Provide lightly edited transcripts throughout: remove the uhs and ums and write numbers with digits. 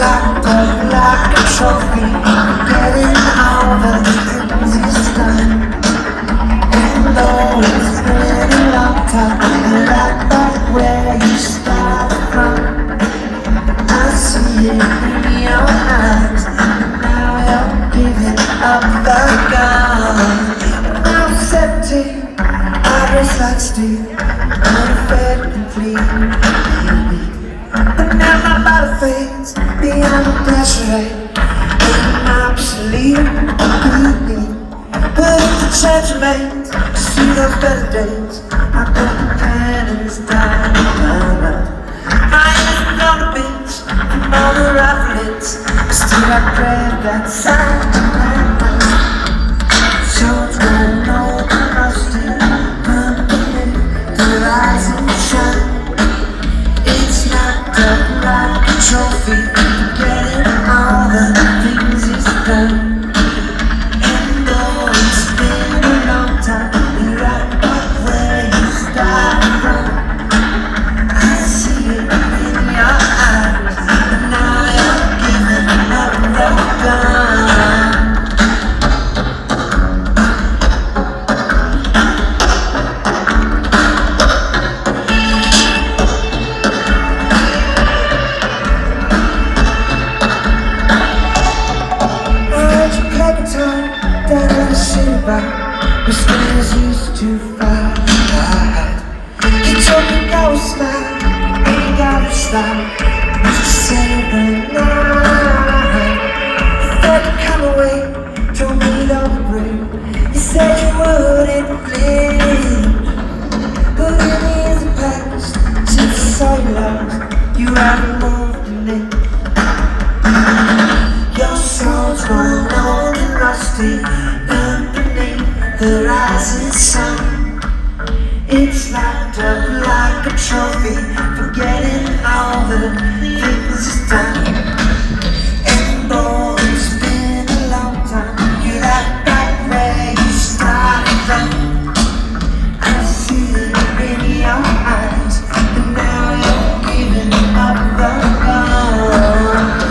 locked up like a trophy, getting all the things he's done. And though it's been a long time, you're right back where you started from. I see it in your eyes, now you're giving up the gun. Now I'm 17, I race like steel, unfed complete. But now my body fades beyond the pressure rate, and I'm obsolete. But if the chance remains to see those better days, I put the cannons down. I ain't on the beach from all the riflets, but still I grab that sound. So it's going on the rusty, underneath the rising sun. It's locked up like a trophy, getting all the things he's done. And though it's been a long time, you're right back where you started from. I see it in your eyes, but now you're giving up the gun. Down in the city bar, where stars used to fly. You told me go style, ain't got a style, just say the night. You thought you'd come away, told me don't break. You said you wouldn't leave, but in the years have passed since I saw you last. You haven't moved a lick. Your soul's grown old and rusty underneath the rising sun. It's locked up like a trophy, forgetting all the things it's done. And though it's been a long time, you're right back where you started from. I see it in your eyes, but now you're giving up the gun.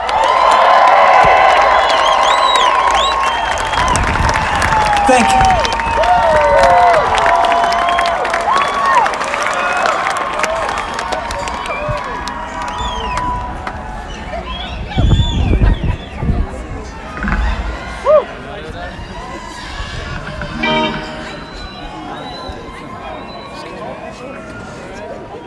Thank you.